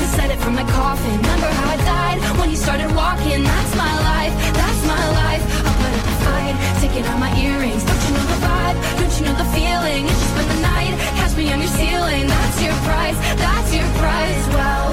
said it from my coffin. Remember how I died when you started walking? That's my life, that's my life. I'll put up a fight, taking out my earrings. Don't you know the vibe? Don't you know the feeling? You just spend the night, catch me on your ceiling. That's your price, that's your price. Well,